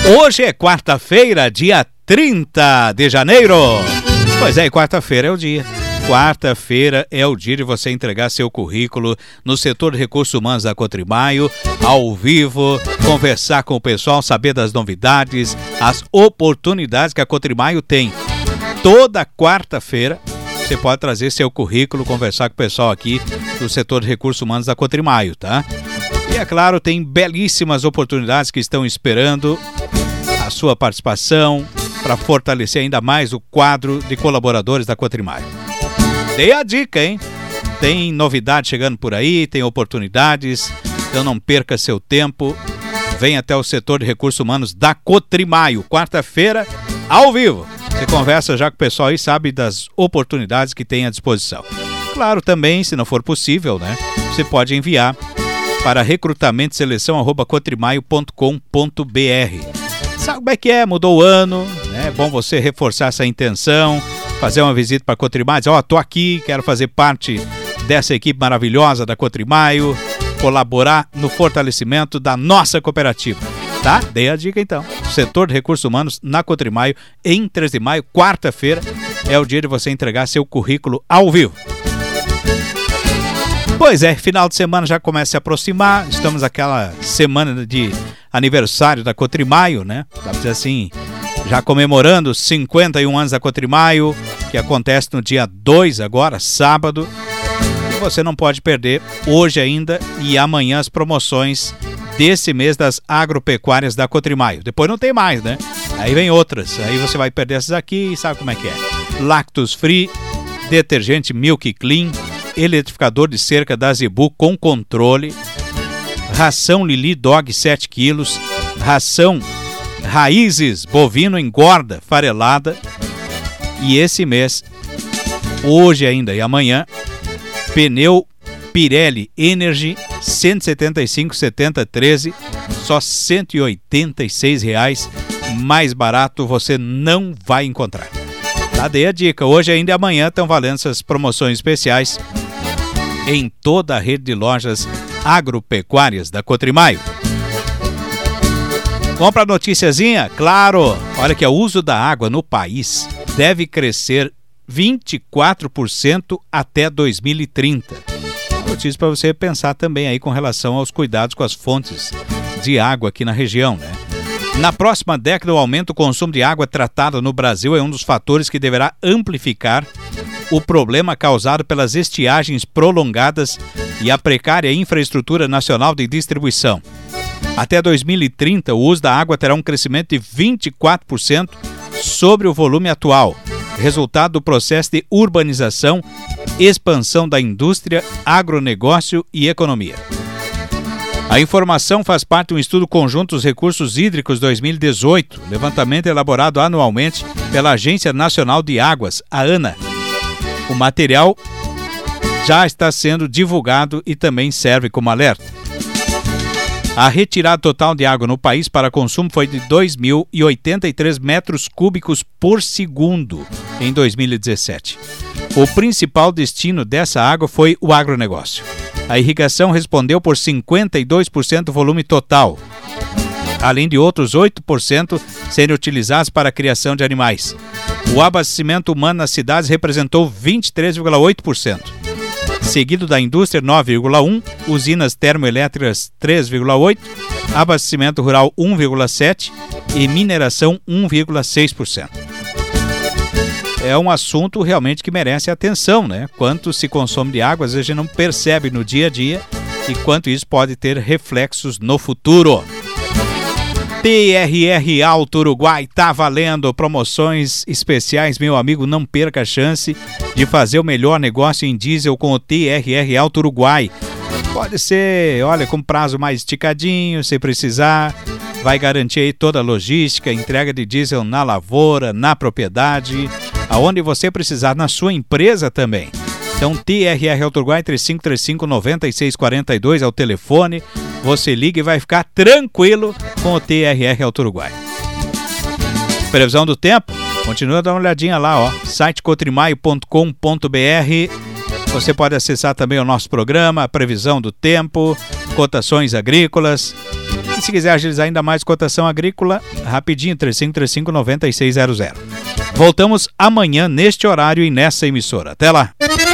Hoje é quarta-feira, dia 30 de janeiro. Pois é, quarta-feira é o dia. Quarta-feira é o dia de você entregar seu currículo no setor de recursos humanos da Cotrimaio, ao vivo, conversar com o pessoal, saber das novidades, as oportunidades que a Cotrimaio tem. Toda quarta-feira você pode trazer seu currículo, conversar com o pessoal aqui do setor de recursos humanos da Cotrimaio, tá? E é claro, tem belíssimas oportunidades que estão esperando a sua participação para fortalecer ainda mais o quadro de colaboradores da Cotrimaio. Dei a dica, hein? Tem novidade chegando por aí, tem oportunidades, então não perca seu tempo. Vem até o setor de recursos humanos da Cotrimaio, quarta-feira, ao vivo. Você conversa já com o pessoal e sabe das oportunidades que tem à disposição. Claro, também, se não for possível, né? Você pode enviar para recrutamento-seleção@cotrimaio.com.br. Sabe como é que é? Mudou o ano, né? É bom você reforçar essa intenção, fazer uma visita para a Cotrimaio, dizer, tô aqui, quero fazer parte dessa equipe maravilhosa da Cotrimaio, colaborar no fortalecimento da nossa cooperativa, tá? Dei a dica então. Setor de recursos humanos na Cotrimaio, em 3 de maio, quarta-feira, é o dia de você entregar seu currículo ao vivo. Pois é, final de semana já começa a se aproximar, estamos naquela semana de aniversário da Cotrimaio, né? Dá pra dizer assim, já comemorando os 51 anos da Cotrimaio, que acontece no dia 2 agora, sábado. E você não pode perder hoje ainda e amanhã as promoções desse mês das agropecuárias da Cotrimaio. Depois não tem mais, né? Aí vem outras, aí você vai perder essas aqui e sabe como é que é. Lactos Free, detergente Milk Clean, eletrificador de cerca da Zebu com controle, ração Lili Dog 7 quilos, ração Raízes bovino engorda farelada, e esse mês, hoje ainda e amanhã, pneu Pirelli Energy 175/70/13, só R$ 186, mais barato você não vai encontrar. Tá, dei a dica, hoje ainda e amanhã estão valendo essas promoções especiais em toda a rede de lojas agropecuárias da Cotrimaio. Vamos para a noticiazinha? Claro! Olha que o uso da água no país deve crescer 24% até 2030. Notícia para você pensar também aí com relação aos cuidados com as fontes de água aqui na região, né? Na próxima década, o aumento do consumo de água tratada no Brasil é um dos fatores que deverá amplificar o problema causado pelas estiagens prolongadas e a precária infraestrutura nacional de distribuição. Até 2030, o uso da água terá um crescimento de 24% sobre o volume atual, resultado do processo de urbanização, expansão da indústria, agronegócio e economia. A informação faz parte de um estudo conjunto dos recursos hídricos 2018, levantamento elaborado anualmente pela Agência Nacional de Águas, a ANA. O material já está sendo divulgado e também serve como alerta. A retirada total de água no país para consumo foi de 2.083 metros cúbicos por segundo em 2017. O principal destino dessa água foi o agronegócio. A irrigação respondeu por 52% do volume total, além de outros 8% serem utilizados para a criação de animais. O abastecimento humano nas cidades representou 23,8%, seguido da indústria 9,1%, usinas termoelétricas 3,8%, abastecimento rural 1,7% e mineração 1,6%. É um assunto realmente que merece atenção, né? Quanto se consome de água, às vezes a gente não percebe no dia a dia e quanto isso pode ter reflexos no futuro. TRR Auto Uruguai tá valendo promoções especiais, meu amigo, não perca a chance de fazer o melhor negócio em diesel com o TRR Auto Uruguai. Pode ser, olha, com prazo mais esticadinho, se precisar, vai garantir aí toda a logística, entrega de diesel na lavoura, na propriedade, aonde você precisar, na sua empresa também. Então, TRR Auto Uruguai 3535-9642 é o telefone. Você liga e vai ficar tranquilo com o TRR Auto Uruguai. Previsão do tempo? Continua dando uma olhadinha lá, ó. Site cotrimaio.com.br. Você pode acessar também o nosso programa, a previsão do tempo, cotações agrícolas. E se quiser agilizar ainda mais cotação agrícola, rapidinho, 3535-9600. Voltamos amanhã neste horário e nessa emissora. Até lá!